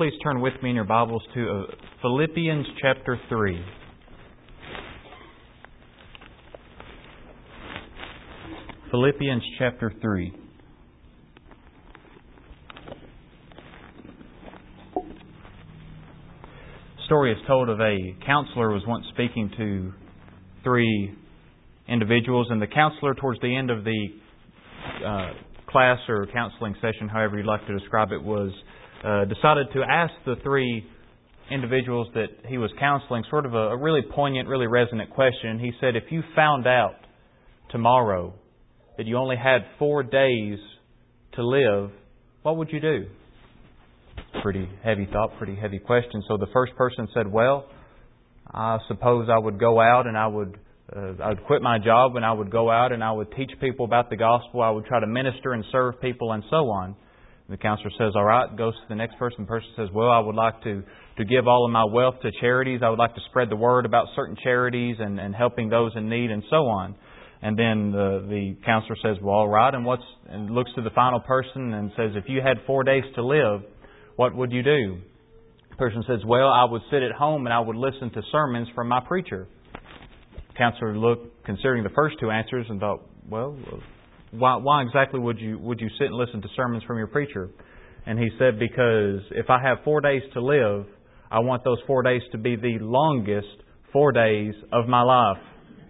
please turn with me in your Bibles to Philippians chapter 3. Philippians chapter 3. The story is told of a counselor who was once speaking to three individuals, and the counselor, towards the end of the class or counseling session, however you'd like to describe it, was decided to ask the three individuals that he was counseling sort of a really poignant, really resonant question. He said, if you found out tomorrow that you only had 4 days to live, what would you do? Pretty heavy thought, pretty heavy question. So the first person said, well, I suppose I would go out and I would quit my job and I would go out and I would teach people about the gospel. I would try to minister and serve people and so on. And the counselor says, all right, goes to the next person. The person says, well, I would like to give all of my wealth to charities. I would like to spread the word about certain charities and helping those in need and so on. And then the counselor says, well, all right, and looks to the final person and says, if you had 4 days to live, what would you do? The person says, well, I would sit at home and I would listen to sermons from my preacher. The counselor looked, considering the first two answers, and thought, well, why exactly would you sit and listen to sermons from your preacher? And he said, because if I have 4 days to live, I want those 4 days to be the longest 4 days of my life.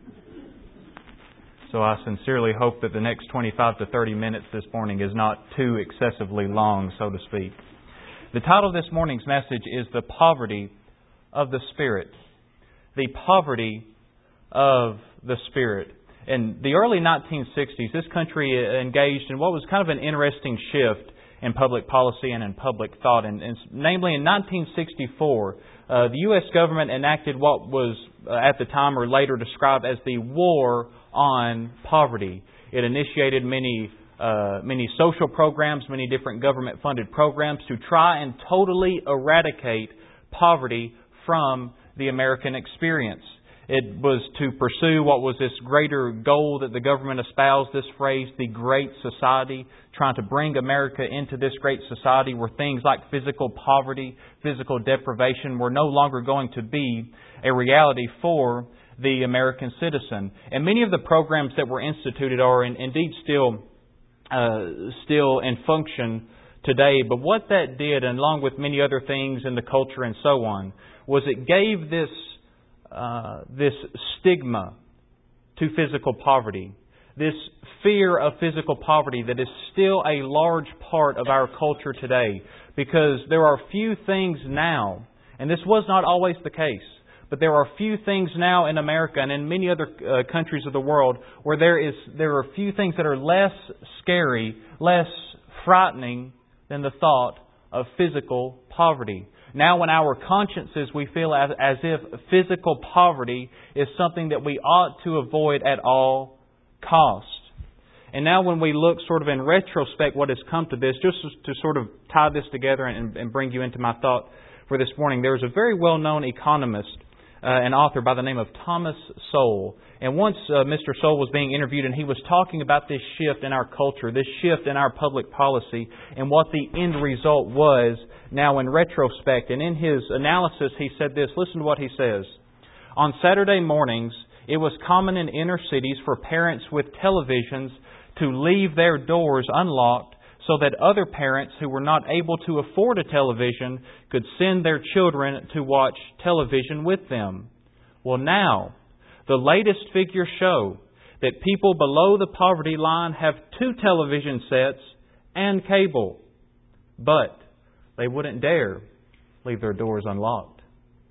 So I sincerely hope that the next 25 to 30 minutes this morning is not too excessively long, so to speak. The title of this morning's message is The Poverty of the Spirit. The Poverty of the Spirit. In the early 1960s, this country engaged in what was kind of an interesting shift in public policy and in public thought. And namely, in 1964, the U.S. government enacted what was at the time or later described as the War on Poverty. It initiated many social programs, many different government-funded programs to try and totally eradicate poverty from the American experience. It was to pursue what was this greater goal that the government espoused, this phrase, the Great Society, trying to bring America into this great society where things like physical poverty, physical deprivation were no longer going to be a reality for the American citizen. And many of the programs that were instituted are indeed still in function today. But what that did, and along with many other things in the culture and so on, was it gave this stigma to physical poverty, this fear of physical poverty that is still a large part of our culture today, because there are few things now, and this was not always the case, but there are few things now in America and in many other countries of the world where there are few things that are less scary, less frightening than the thought of physical poverty. Now in our consciences we feel as if physical poverty is something that we ought to avoid at all costs. And now when we look sort of in retrospect what has come to this, just to sort of tie this together and bring you into my thought for this morning, there is a very well-known economist, an author by the name of Thomas Sowell. And once Mr. Sowell was being interviewed and he was talking about this shift in our culture, this shift in our public policy, and what the end result was now in retrospect. And in his analysis he said this, listen to what he says. On Saturday mornings, it was common in inner cities for parents with televisions to leave their doors unlocked so that other parents who were not able to afford a television could send their children to watch television with them. Well, now, the latest figures show that people below the poverty line have 2 television sets and cable, but they wouldn't dare leave their doors unlocked.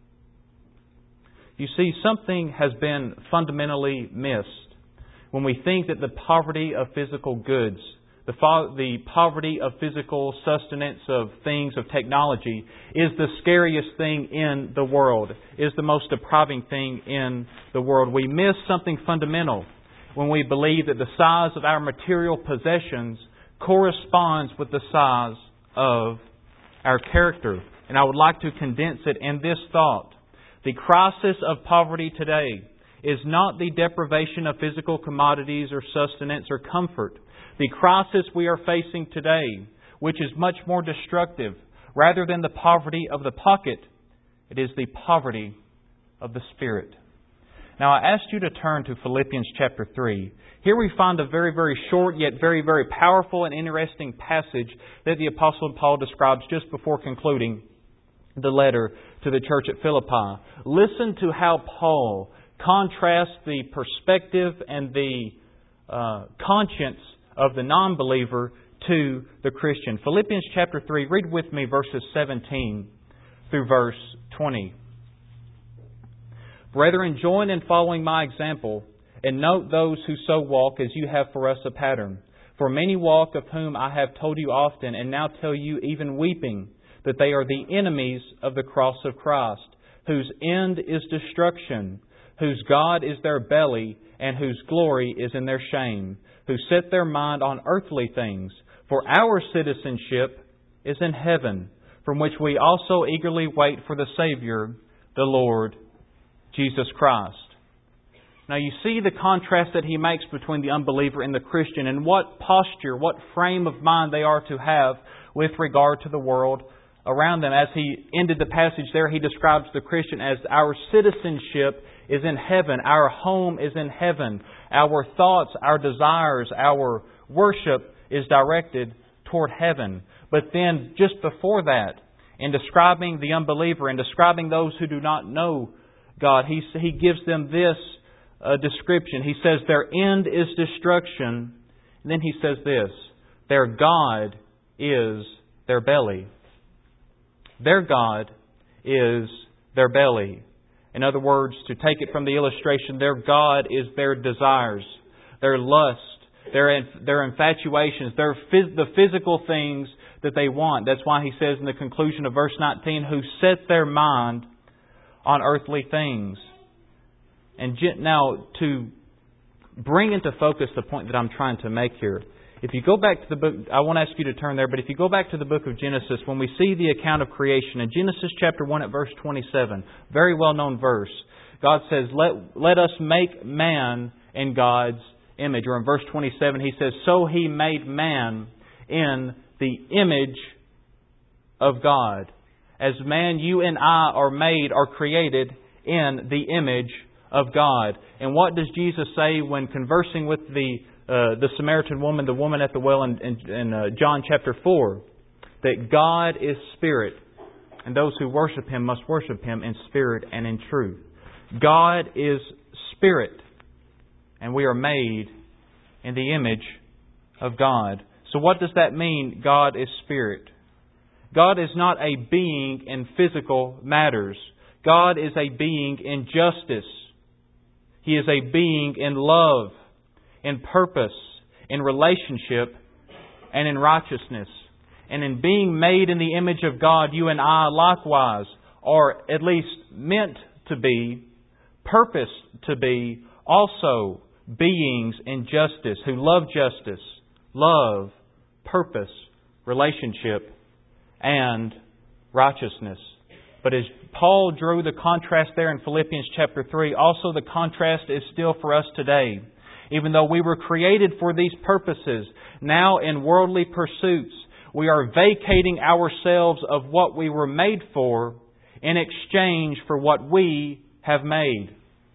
You see, something has been fundamentally missed when we think that the poverty of physical goods, the poverty of physical sustenance of things, of technology, is the scariest thing in the world, is the most depriving thing in the world. We miss something fundamental when we believe that the size of our material possessions corresponds with the size of our character. And I would like to condense it in this thought. The crisis of poverty today is not the deprivation of physical commodities or sustenance or comfort. The crisis we are facing today, which is much more destructive, Rather than the poverty of the pocket, it is the poverty of the Spirit. Now, I asked you to turn to Philippians chapter 3. Here we find a very, very short yet very, very powerful and interesting passage that the Apostle Paul describes just before concluding the letter to the church at Philippi. Listen to how Paul contrasts the perspective and the conscience of the non-believer to the Christian. Philippians chapter 3, read with me verses 17 through verse 20. Brethren, join in following my example, and note those who so walk as you have for us a pattern. For many walk, of whom I have told you often, and now tell you even weeping, that they are the enemies of the cross of Christ, whose end is destruction, whose God is their belly, and whose glory is in their shame, who set their mind on earthly things. For our citizenship is in heaven, from which we also eagerly wait for the Savior, the Lord Jesus Christ. Now you see the contrast that he makes between the unbeliever and the Christian, and what posture, what frame of mind they are to have with regard to the world around them. As he ended the passage there, he describes the Christian as our citizenship is in heaven. Our home is in heaven. Our thoughts, our desires, our worship is directed toward heaven. But then just before that, in describing the unbeliever and describing those who do not know God, he gives them this description. He says their end is destruction. And then he says this, their God is their belly. Their God is their belly. In other words, to take it from the illustration, their God is their desires, their lust, their infatuations, the physical things that they want. That's why he says in the conclusion of verse 19, who set their mind on earthly things. And now, to bring into focus the point that I'm trying to make here, if you go back to the book, I won't ask you to turn there, but if you go back to the book of Genesis, when we see the account of creation, in Genesis chapter 1 at verse 27, very well-known verse, God says, let us make man in God's image. Or in verse 27, He says, so He made man in the image of God. As man, you and I are created in the image of God. And what does Jesus say when conversing with the Samaritan woman, the woman at the well in John chapter 4? That God is Spirit, and those who worship Him must worship Him in spirit and in truth. God is Spirit, and we are made in the image of God. So what does that mean, God is Spirit? God is not a being in physical matters. God is a being in justice. He is a being in love, in purpose, in relationship, and in righteousness. And in being made in the image of God, you and I likewise are at least meant to be, purposed to be, also beings in justice, who love justice, love, purpose, relationship, and righteousness. But as Paul drew the contrast there in Philippians chapter 3, also the contrast is still for us today. Even though we were created for these purposes, now in worldly pursuits, we are vacating ourselves of what we were made for in exchange for what we have made.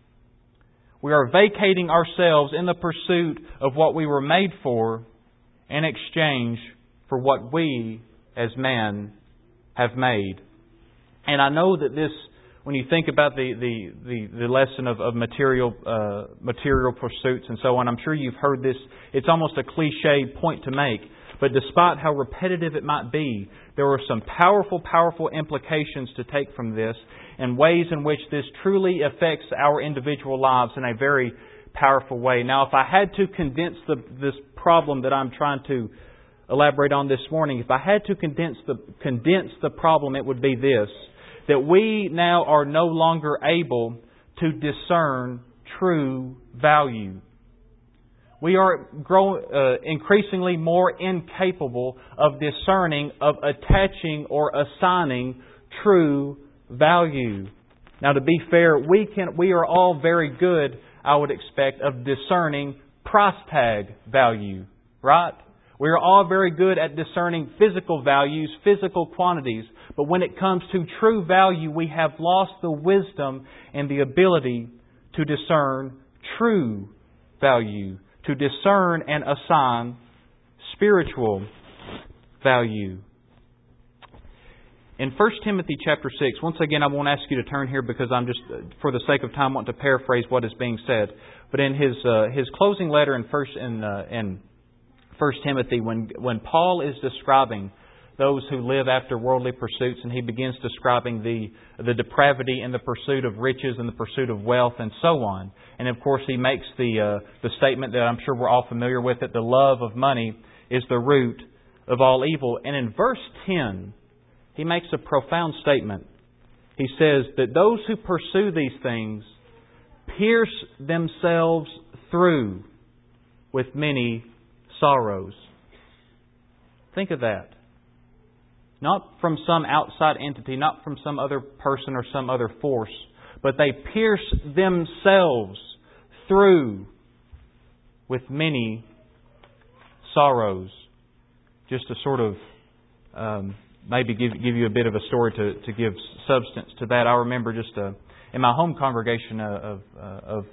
We are vacating ourselves in the pursuit of what we were made for in exchange for what we as man have made. And I know that this, when you think about the lesson of material pursuits and so on, I'm sure you've heard this. It's almost a cliche point to make. But despite how repetitive it might be, there are some powerful, powerful implications to take from this, and ways in which this truly affects our individual lives in a very powerful way. Now, if I had to condense this problem that I'm trying to elaborate on this morning, if I had to condense the problem, it would be this: that we now are no longer able to discern true value. We are increasingly more incapable of discerning, of attaching or assigning true value. Now, to be fair, we are all very good, I would expect, of discerning price tag value, right? We are all very good at discerning physical values, physical quantities. But when it comes to true value, we have lost the wisdom and the ability to discern true value, to discern and assign spiritual value. In 1 Timothy chapter 6, once again I won't ask you to turn here because I'm just, for the sake of time, want to paraphrase what is being said. But in his closing letter in 1 Timothy, when Paul is describing those who live after worldly pursuits, and he begins describing the depravity in the pursuit of riches and the pursuit of wealth and so on. And of course he makes the statement that I'm sure we're all familiar with, that the love of money is the root of all evil. And in verse 10, he makes a profound statement. He says that those who pursue these things pierce themselves through with many sorrows. Think of that. Not from some outside entity, not from some other person or some other force, but they pierce themselves through with many sorrows. Just to sort of maybe give you a bit of a story to give substance to that. I remember just in my home congregation of